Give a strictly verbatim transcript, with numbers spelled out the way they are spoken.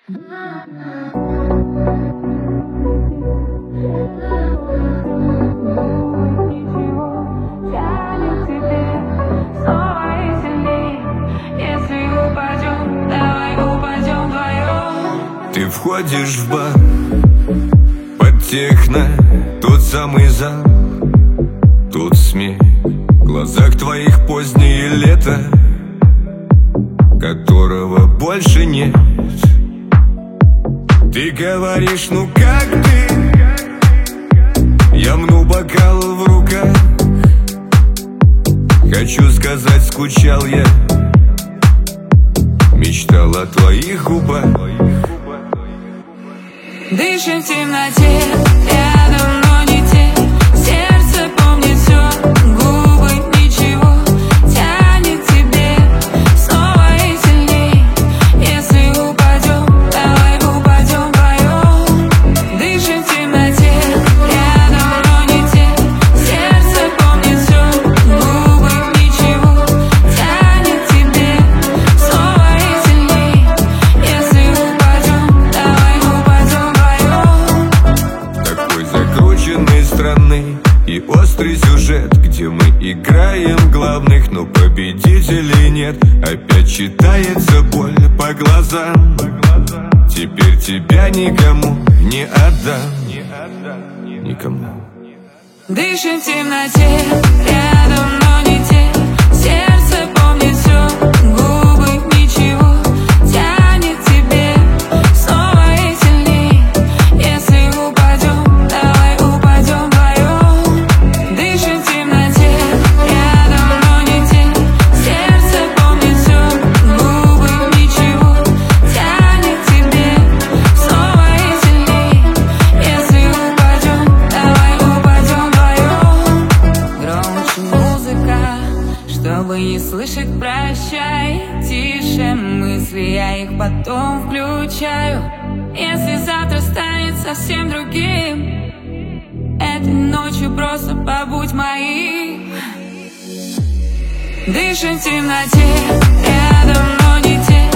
Ты входишь в бар под техно, тот самый зал, тут смех в глазах твоих позднее лето, которого больше нет. Ты говоришь, ну как ты? Я мну бокал в руках. Хочу сказать, скучал я, мечтал о твоих губах. Дышим в темноте, рядом, но не те. Сердце помнит все, губы ничего. Тянет тебе снова и сильней. Если упадем, давай упадем вдвоем. Дышим в темноте, рядом, но не те. Сердце помнит все, губы ничего. Тянет тебе снова и сильней. Если упадем, давай упадем. Такой закрученной страны и острый сюжет, где мы играем главных, но победителей нет. Опять читается боль по глазам. Теперь тебя никому не отдам. Никому. Дышим в темноте, рядом, но не те. Сердце помнит все, губы ничего. Тянет тебе снова и сильней. Если упадем, давай упадем вдвоем. Дышим в темноте, рядом, но не те. Сердце помнит все, губы ничего. Тянет тебе снова и сильней. Если упадем, давай упадем вдвоем. Громче музыка, чтобы не слышать, прощай. Тише мысли, я их потом включаю. Если завтра станет совсем другим, этой ночью просто побудь моим. Дышим в темноте, рядом, но не те.